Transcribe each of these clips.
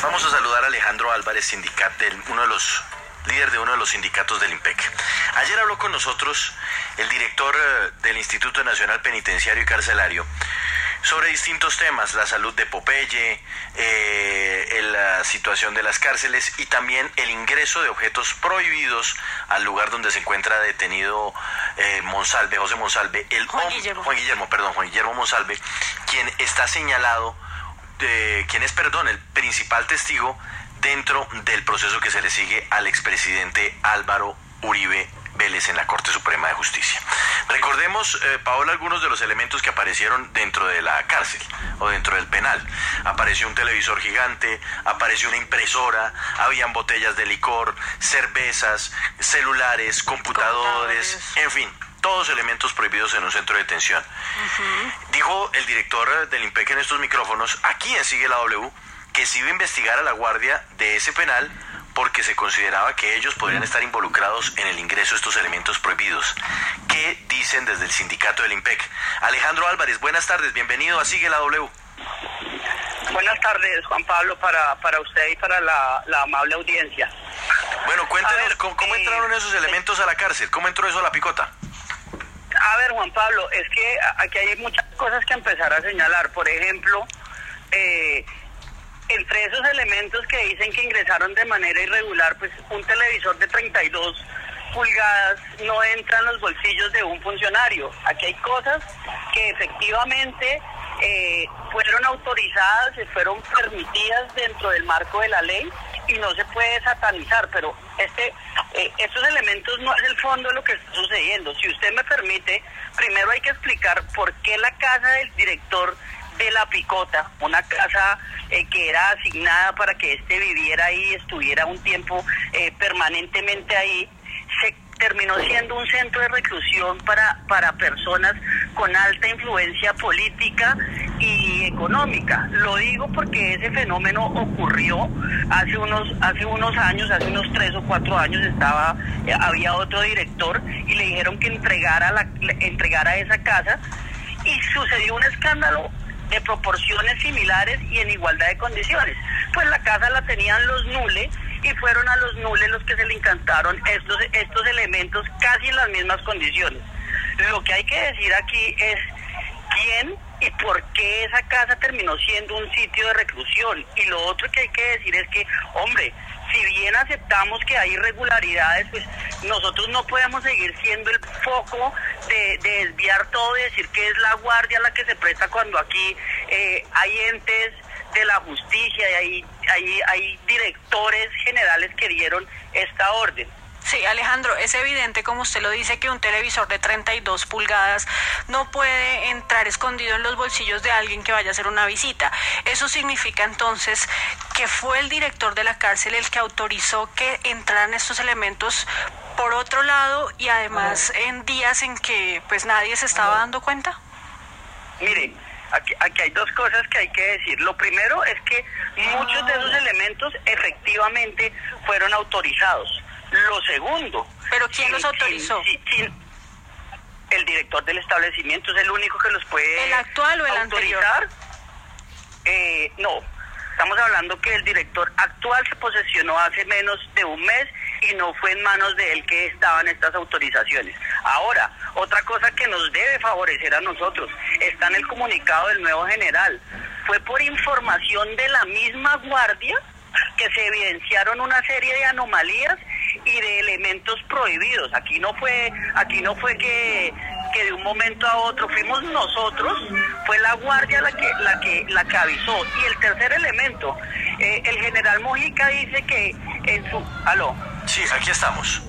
Vamos a saludar a Alejandro Álvarez, líder de uno de los sindicatos del IMPEC. Ayer habló con nosotros el director del Instituto Nacional Penitenciario y Carcelario sobre distintos temas, la salud de Popeye, la situación de las cárceles y también el ingreso de objetos prohibidos al lugar donde se encuentra detenido José Monsalve, Juan Guillermo Monsalve, quien está señalado, quien es el principal testigo dentro del proceso que se le sigue al expresidente Álvaro Uribe Vélez en la Corte Suprema de Justicia. Recordemos, Paola, algunos de los elementos que aparecieron dentro de la cárcel o dentro del penal. Apareció un televisor gigante, apareció una impresora, habían botellas de licor, cervezas, celulares, computadores, en fin, todos elementos prohibidos en un centro de detención. Dijo el director del IMPEC en estos micrófonos, aquí en Sigue la W, que se iba a investigar a la guardia de ese penal porque se consideraba que ellos podrían estar involucrados en el ingreso de estos elementos prohibidos. ¿Qué dicen desde el sindicato del IMPEC? Alejandro Álvarez, buenas tardes, bienvenido a Sigue la W. Buenas tardes, Juan Pablo, para usted y para la amable audiencia. Bueno, cuéntenos, ¿cómo entraron esos elementos a la cárcel? ¿Cómo entró eso a la picota? A ver, Juan Pablo, es que aquí hay muchas cosas que empezar a señalar. Por ejemplo, entre esos elementos que dicen que ingresaron de manera irregular, pues un televisor de 32 pulgadas no entra en los bolsillos de un funcionario. Aquí hay cosas que efectivamente fueron autorizadas, se fueron permitidas dentro del marco de la ley y no se puede satanizar, pero estos elementos no es el fondo de lo que está sucediendo. Si usted me permite, primero hay que explicar por qué la casa del director de la picota, una casa que era asignada para que viviera ahí, estuviera un tiempo permanentemente ahí, se terminó siendo un centro de reclusión para personas con alta influencia política y económica. Lo digo porque ese fenómeno ocurrió hace unos años, hace unos 3 o 4 años había otro director y le dijeron que entregara esa casa y sucedió un escándalo de proporciones similares y en igualdad de condiciones. Pues la casa la tenían los nules y fueron a los nules los que se le encantaron estos elementos casi en las mismas condiciones. Lo que hay que decir aquí es quién y por qué esa casa terminó siendo un sitio de reclusión. Y lo otro que hay que decir es que, hombre, si bien aceptamos que hay irregularidades, pues nosotros no podemos seguir siendo el foco de desviar todo y decir que es la guardia la que se presta cuando aquí hay entes de la justicia y hay directores generales que dieron esta orden. Sí, Alejandro, es evidente, como usted lo dice, que un televisor de 32 pulgadas no puede entrar escondido en los bolsillos de alguien que vaya a hacer una visita. Eso significa entonces que fue el director de la cárcel el que autorizó que entraran estos elementos por otro lado y además en días en que pues nadie se estaba dando cuenta. Mire, aquí hay dos cosas que hay que decir. Lo primero es que muchos de esos elementos efectivamente fueron autorizados. Lo segundo... ¿Pero quién los autorizó? El director del establecimiento es el único que los puede... ¿El actual o el autorizar. Anterior? No, estamos hablando que el director actual se posesionó hace menos de un mes y no fue en manos de él que estaban estas autorizaciones. Ahora, otra cosa que nos debe favorecer a nosotros, está en el comunicado del nuevo general. Fue por información de la misma guardia que se evidenciaron una serie de anomalías y de elementos prohibidos. Aquí no fue que de un momento a otro fuimos nosotros, fue la guardia la que avisó. Y el tercer elemento, el general Mojica dice que en su... ¿Aló? Sí, aquí estamos.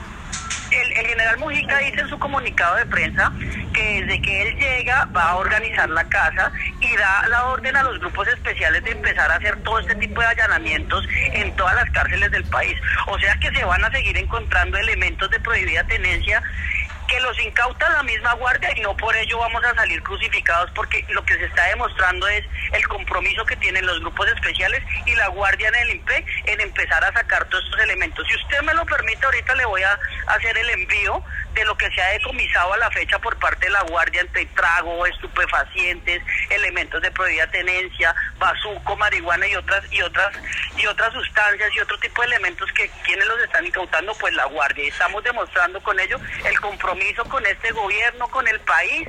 El general Mojica dice en su comunicado de prensa que desde que él llega va a organizar la casa y da la orden a los grupos especiales de empezar a hacer todo este tipo de allanamientos en todas las cárceles del país. O sea que se van a seguir encontrando elementos de prohibida tenencia que los incauta la misma guardia y no por ello vamos a salir crucificados, porque lo que se está demostrando es el compromiso que tienen los grupos especiales y la guardia en el IMPEC en empezar a sacar todos estos elementos. Si usted me lo permite, ahorita le voy a hacer el envío de lo que se ha decomisado a la fecha por parte de la guardia entre trago, estupefacientes, elementos de prohibida tenencia, bazuco, marihuana y otras sustancias y otro tipo de elementos que quienes los están incautando, pues la guardia. Y estamos demostrando con ello el compromiso con este gobierno, con el país,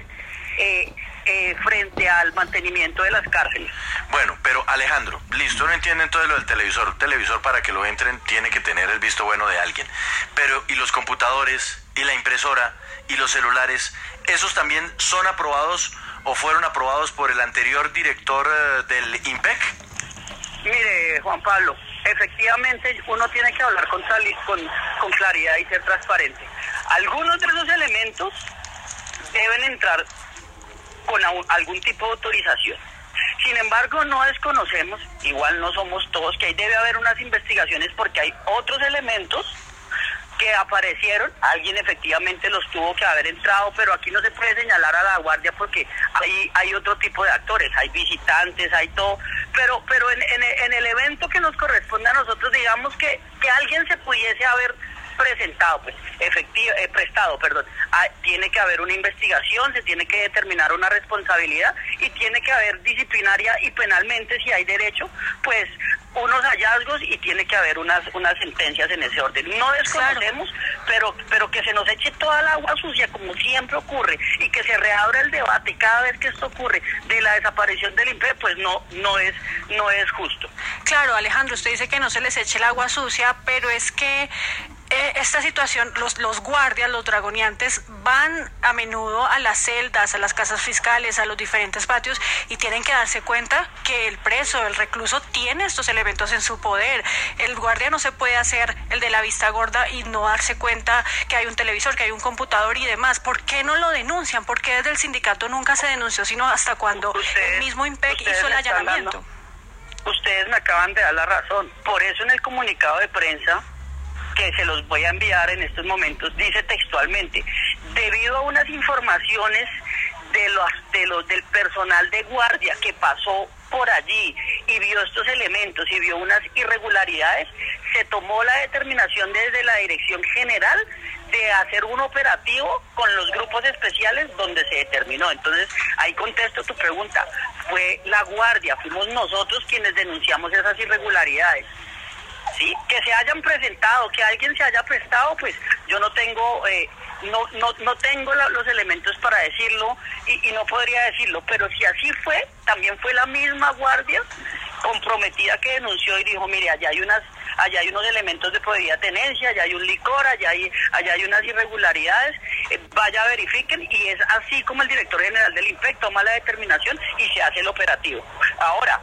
frente al mantenimiento de las cárceles. Bueno, pero Alejandro, listo, no entiende entonces lo del televisor. Un televisor, para que lo entren tiene que tener el visto bueno de alguien. Pero, ¿y los computadores, y la impresora, y los celulares, esos también son aprobados o fueron aprobados por el anterior director del IMPEC? Mire, Juan Pablo, efectivamente uno tiene que hablar con claridad y ser transparente. Algunos de esos elementos deben entrar con algún tipo de autorización. Sin embargo, no desconocemos, igual no somos todos, que ahí debe haber unas investigaciones porque hay otros elementos que aparecieron, alguien efectivamente los tuvo que haber entrado, pero aquí no se puede señalar a la guardia porque hay otro tipo de actores, hay visitantes, hay todo, pero en el evento que nos corresponde a nosotros, digamos que alguien se pudiese haber presentado, pues, prestado, tiene que haber una investigación, se tiene que determinar una responsabilidad y tiene que haber disciplinaria y penalmente, si hay derecho, pues, unos hallazgos y tiene que haber unas sentencias en ese orden. No desconocemos, claro, pero que se nos eche toda el agua sucia, como siempre ocurre, y que se reabra el debate cada vez que esto ocurre de la desaparición del IMPEC, pues no es justo. Claro, Alejandro, usted dice que no se les eche el agua sucia, pero es que esta situación, los guardias, los dragoneantes, van a menudo a las celdas, a las casas fiscales, a los diferentes patios y tienen que darse cuenta que el preso, el recluso, tiene estos elementos en su poder. El guardia no se puede hacer el de la vista gorda y no darse cuenta que hay un televisor, que hay un computador y demás. ¿Por qué no lo denuncian? ¿Por qué desde el sindicato nunca se denunció, sino hasta cuando el mismo IMPEC hizo el allanamiento? Ustedes me acaban de dar la razón. Por eso en el comunicado de prensa, que se los voy a enviar en estos momentos, dice textualmente: debido a unas informaciones del personal de guardia que pasó por allí y vio estos elementos y vio unas irregularidades, se tomó la determinación desde la Dirección General de hacer un operativo con los grupos especiales donde se determinó. Entonces, ahí contesto tu pregunta. Fue la guardia, fuimos nosotros quienes denunciamos esas irregularidades. Sí, que se hayan presentado, que alguien se haya prestado, pues yo no tengo no tengo los elementos para decirlo y no podría decirlo, pero si así fue, también fue la misma guardia comprometida que denunció y dijo: mire, allá hay unos elementos de prohibida tenencia, allá hay un licor, allá hay unas irregularidades, vaya, verifiquen, y es así como el director general del IMPEC toma la determinación y se hace el operativo. Ahora,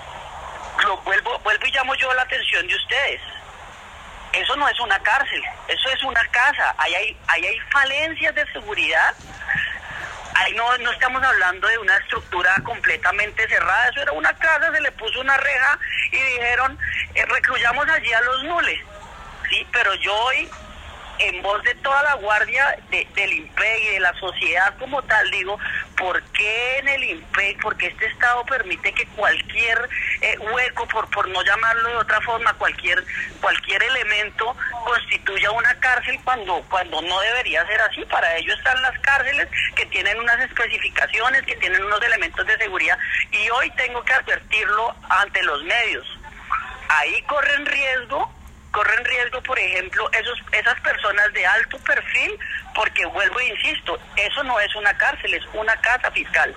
vuelvo y llamo yo la atención de ustedes. Eso no es una cárcel, eso es una casa. Ahí hay falencias de seguridad. Ahí no estamos hablando de una estructura completamente cerrada. Eso era una casa, se le puso una reja y dijeron: recluyamos allí a los nules. Sí, pero yo hoy, en voz de toda la guardia del IMPEC y de la sociedad como tal, digo: ¿por qué en el IMPEC, porque este Estado permite que cualquier hueco, por no llamarlo de otra forma, cualquier elemento constituya una cárcel cuando no debería ser así? Para ello están las cárceles, que tienen unas especificaciones, que tienen unos elementos de seguridad, y hoy tengo que advertirlo ante los medios. Ahí corren riesgo, por ejemplo, esas personas de alto perfil, porque vuelvo e insisto, eso no es una cárcel, es una casa fiscal.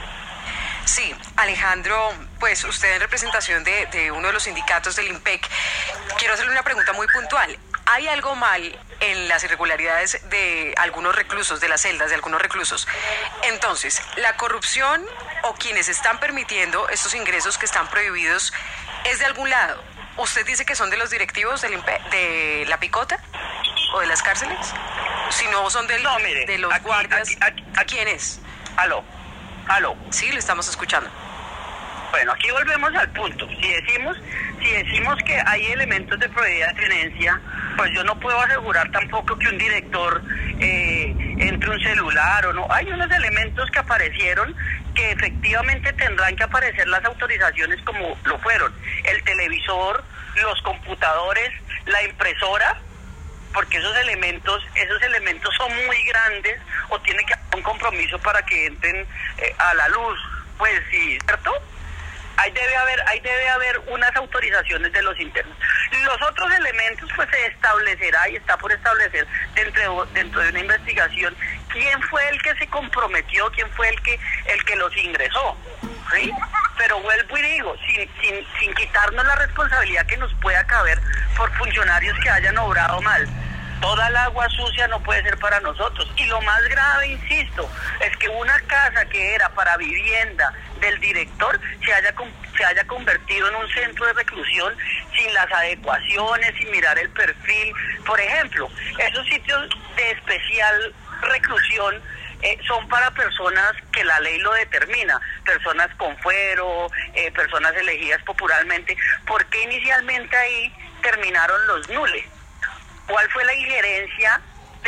Sí, Alejandro, pues usted en representación de uno de los sindicatos del IMPEC, quiero hacerle una pregunta muy puntual. ¿Hay algo mal en las irregularidades de algunos reclusos, de las celdas de algunos reclusos? Entonces, ¿la corrupción o quienes están permitiendo estos ingresos que están prohibidos es de algún lado? ¿Usted dice que son de los directivos del de la picota o de las cárceles? Si no son de los guardias, ¿quién es? Aló. Sí, lo estamos escuchando. Bueno, aquí volvemos al punto. Si decimos que hay elementos de prohibida tenencia, pues yo no puedo asegurar tampoco que un director entre un celular o no. Hay unos elementos que aparecieron que efectivamente tendrán que aparecer las autorizaciones como lo fueron. El televisor, los computadores, la impresora, porque esos elementos son muy grandes o tiene que haber un compromiso para que entren a la luz, pues sí, ¿cierto? Ahí debe haber unas autorizaciones de los internos. Los otros elementos pues se establecerá y está por establecer dentro de una investigación quién fue el que se comprometió, quién fue el que los ingresó, ¿sí? Pero vuelvo y digo, sin quitarnos la responsabilidad que nos pueda caber por funcionarios que hayan obrado mal. Toda el agua sucia no puede ser para nosotros. Y lo más grave, insisto, es que una casa que era para vivienda del director se haya convertido en un centro de reclusión sin las adecuaciones, sin mirar el perfil. Por ejemplo, esos sitios de especial reclusión son para personas que la ley lo determina, personas con fuero, personas elegidas popularmente. ¿Por qué inicialmente ahí terminaron los nules? ¿Cuál fue la injerencia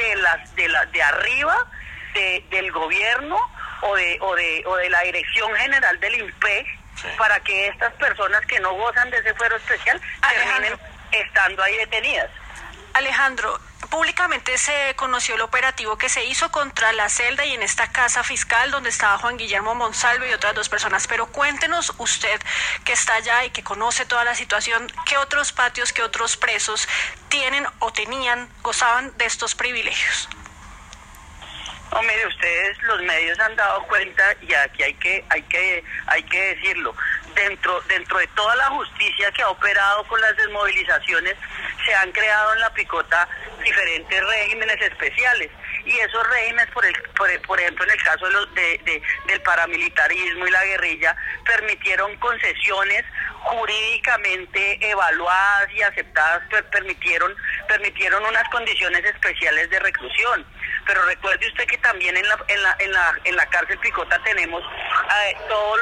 de arriba, del gobierno o de la dirección general del IMPEC, sí, para que estas personas que no gozan de ese fuero especial terminen estando ahí detenidas? Alejandro, públicamente se conoció el operativo que se hizo contra la celda y en esta casa fiscal donde estaba Juan Guillermo Monsalve y otras 2 personas, pero cuéntenos usted que está allá y que conoce toda la situación, ¿qué otros patios, qué otros presos tienen o gozaban de estos privilegios? No, mire, ustedes, los medios han dado cuenta y aquí hay que decirlo. Dentro de toda la justicia que ha operado con las desmovilizaciones, se han creado en la Picota diferentes regímenes especiales. Y esos regímenes, por ejemplo, en el caso del paramilitarismo y la guerrilla, permitieron concesiones jurídicamente evaluadas y aceptadas, permitieron unas condiciones especiales de reclusión. Pero recuerde usted que también en la cárcel Picota tenemos todos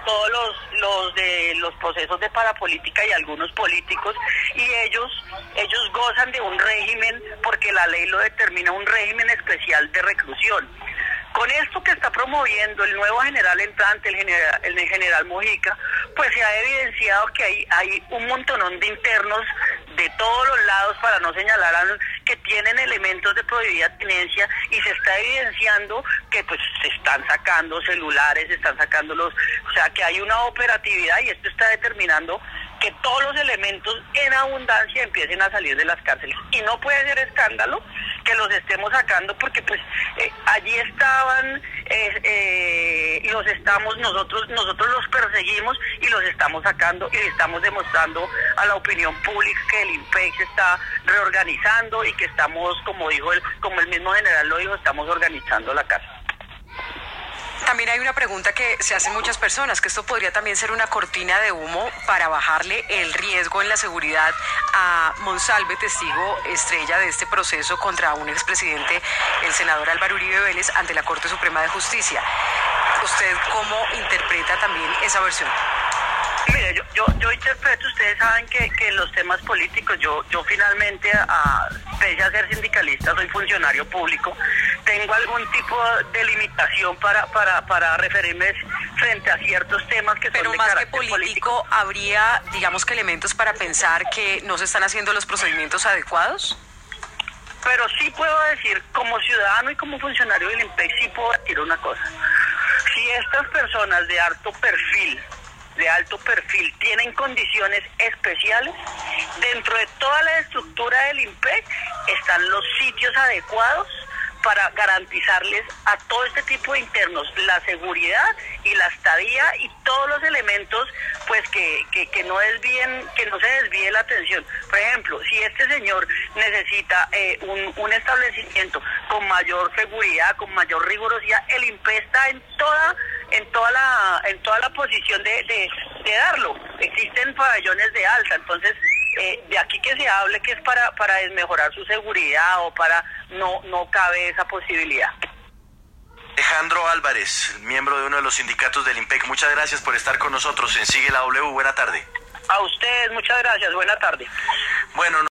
los procesos de parapolítica y algunos políticos, y ellos gozan de un régimen porque la ley lo determina, un régimen especial de reclusión. Con esto que está promoviendo el nuevo general entrante, el general Mojica, pues se ha evidenciado que hay un montonón de internos de todos los lados, para no señalar que tienen elementos de prohibida tenencia, y se está evidenciando que pues se están sacando celulares, se están sacando o sea que hay una operatividad, y esto está determinando que todos los elementos en abundancia empiecen a salir de las cárceles. Y no puede ser escándalo que los estemos sacando, porque pues allí estaban, nosotros los perseguimos y los estamos sacando, y estamos demostrando a la opinión pública que el IMPEC se está reorganizando y que estamos, como el mismo general lo dijo, estamos organizando la casa. También hay una pregunta que se hacen muchas personas, que esto podría también ser una cortina de humo para bajarle el riesgo en la seguridad a Monsalve, testigo estrella de este proceso contra un expresidente, el senador Álvaro Uribe Vélez, ante la Corte Suprema de Justicia. ¿Usted cómo interpreta también esa versión? Mire, yo interpreto, ustedes saben que en los temas políticos, yo finalmente, pese a ser sindicalista, soy funcionario público, tengo algún tipo de limitación para referirme frente a ciertos temas que pero son de más carácter que político, ¿habría, digamos, que elementos para pensar que no se están haciendo los procedimientos adecuados? Pero sí puedo decir, como ciudadano y como funcionario del IMPEC, sí puedo decir una cosa. Si estas personas de alto perfil tienen condiciones especiales, dentro de toda la estructura del IMPEC están los sitios adecuados para garantizarles a todo este tipo de internos la seguridad y la estadía y todos los elementos pues que no se desvíe la atención. Por ejemplo, si este señor necesita un establecimiento con mayor seguridad, con mayor rigurosidad, el IMPEC está en toda la posición de darlo. Existen pabellones de alta, entonces de aquí que se hable que es para desmejorar su seguridad o para no cabe esa posibilidad. Alejandro Álvarez, miembro de uno de los sindicatos del IMPEC, muchas gracias por estar con nosotros en Sigue la W. Buena tarde. A ustedes, muchas gracias. Buena tarde. Bueno.